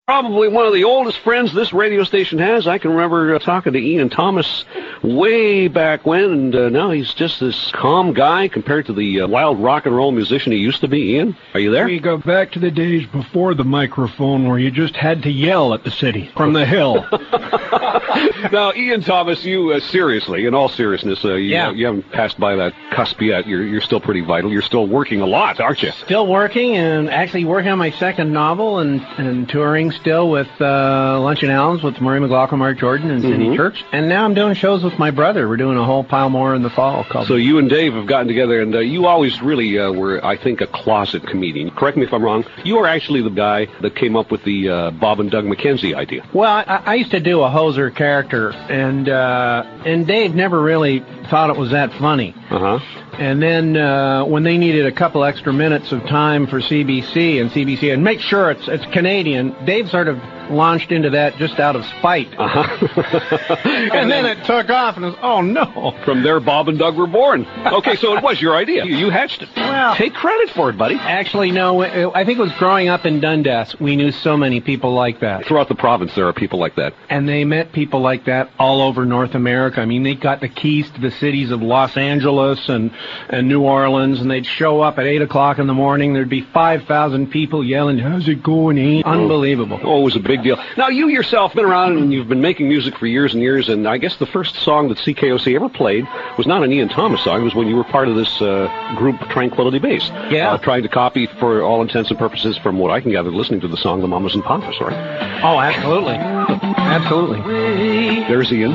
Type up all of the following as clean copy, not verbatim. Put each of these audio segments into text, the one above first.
Probably one of the oldest friends this radio station has. I can remember talking to Ian Thomas way back when, and now he's just this calm guy compared to the wild rock and roll musician he used to be. Ian, are you there? We go back to the days before the microphone where you just had to yell at the city from the hill. Now, Ian Thomas, you seriously, in all seriousness, you haven't passed by that cusp yet. You're still pretty vital. You're still working a lot, aren't you? Still working, and actually working on my second novel and touring still with Lunch and Allens with Murray McLaughlin, Mark Jordan, and Cindy Church. And now I'm doing shows with my brother. We're doing a whole pile more in the fall. So you and Dave have gotten together, and you always really were, I think, a closet comedian. Correct me if I'm wrong. You are actually the guy that came up with the Bob and Doug McKenzie idea. Well, I used to do a hoser character, and Dave never really thought it was that funny. And then when they needed a couple extra minutes of time for CBC, and make sure it's Canadian, Dave sort of launched into that just out of spite. And then it took off, and it was, oh no. From there, Bob and Doug were born. Okay, so it was your idea. You hatched it. Well, take credit for it, buddy. Actually, no. I think it was growing up in Dundas. We knew so many people like that. Throughout the province, there are people like that. And they met people like that all over North America. I mean, they got the keys to the cities of Los Angeles and New Orleans, and they'd show up at 8 o'clock in the morning. There'd be 5,000 people yelling, "How's it going, Ian?" Unbelievable. Oh, it was a big deal. Now, you yourself have been around, and you've been making music for years and years, and I guess the first song that CKOC ever played was not an Ian Thomas song. It was when you were part of this group, Tranquility Base. Yeah. Trying to copy, for all intents and purposes, from what I can gather, listening to the song, The Mamas and Papas, right? Oh, absolutely. Absolutely. There's Ian.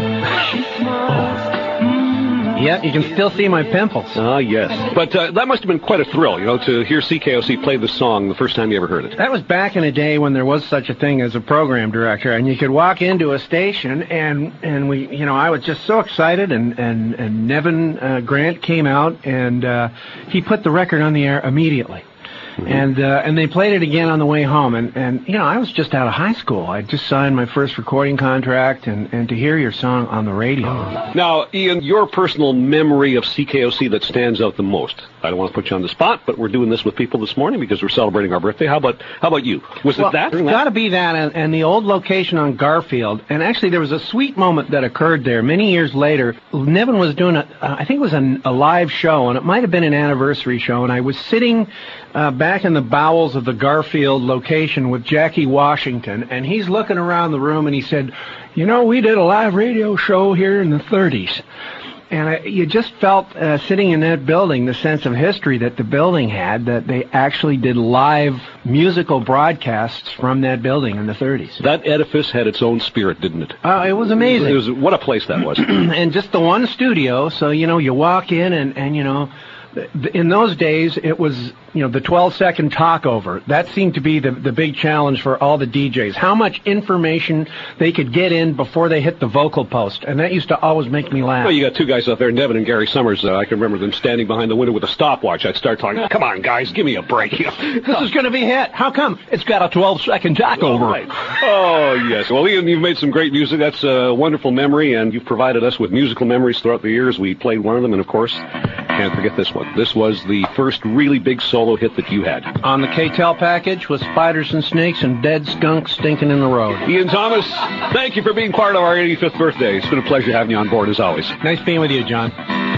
Yeah, you can still see my pimples. Ah, yes. But that must have been quite a thrill, to hear CKOC play the song the first time you ever heard it. That was back in a day when there was such a thing as a program director, and you could walk into a station, and we, I was just so excited, and Nevin Grant came out, and he put the record on the air immediately. And they played it again on the way home, and I was just out of high school. I just signed my first recording contract, and to hear your song on the radio. Now, Ian, your personal memory of CKOC that stands out the most. I don't want to put you on the spot, but we're doing this with people this morning because we're celebrating our birthday. How about you? Was it that? It's got to be that, and the old location on Garfield. And actually, there was a sweet moment that occurred there many years later. Nevin was doing I think it was a live show, and it might have been an anniversary show, and I was sitting back in the bowels of the Garfield location with Jackie Washington, and he's looking around the room, and he said, we did a live radio show here in the 30s. And you just felt, sitting in that building, the sense of history that the building had, that they actually did live musical broadcasts from that building in the 30s. That edifice had its own spirit, didn't it? It was amazing. What a place that was. And just the one studio, so, you walk in and in those days, it was, the 12-second talkover. That seemed to be the big challenge for all the DJs. How much information they could get in before they hit the vocal post. And that used to always make me laugh. Well, you got two guys out there, Nevin and Gary Summers. I can remember them standing behind the window with a stopwatch. I'd start talking, come on, guys, give me a break. This is going to be hit. How come? It's got a 12-second talkover. Right. Oh, yes. Well, Ian, you've made some great music. That's a wonderful memory, and you've provided us with musical memories throughout the years. We played one of them, and, of course, can't forget this one. This was the first really big solo hit that you had. On the K-Tel package with spiders and snakes and dead skunks stinking in the road. Ian Thomas, thank you for being part of our 85th birthday. It's been a pleasure having you on board, as always. Nice being with you, John.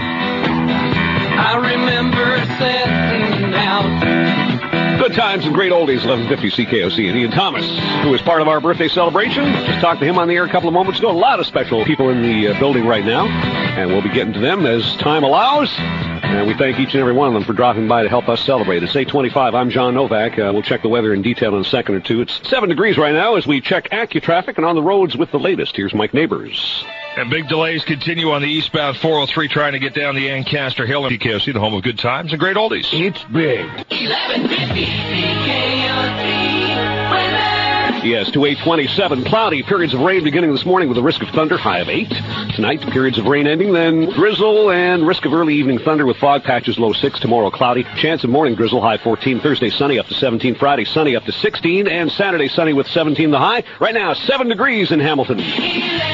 I remember setting out. Good times and great oldies, 1150 CKOC. And Ian Thomas, who is part of our birthday celebration. Just talked to him on the air a couple of moments ago. A lot of special people in the building right now, and we'll be getting to them as time allows. And we thank each and every one of them for dropping by to help us celebrate. It's 8:25. I'm John Novak. We'll check the weather in detail in a second or two. It's 7 degrees right now as we check AccuTraffic and on the roads with the latest. Here's Mike Neighbors. And big delays continue on the eastbound 403 trying to get down the Ancaster Hill. And CKOC, the home of good times and great oldies. It's big. 1150 CKOC. Yes, to 8:27. Cloudy, periods of rain beginning this morning with a risk of thunder, high of 8. Tonight, periods of rain ending, then drizzle and risk of early evening thunder with fog patches, low 6. Tomorrow, cloudy. Chance of morning drizzle, high 14. Thursday, sunny up to 17. Friday, sunny up to 16. And Saturday, sunny with 17 the high. Right now, 7 degrees in Hamilton.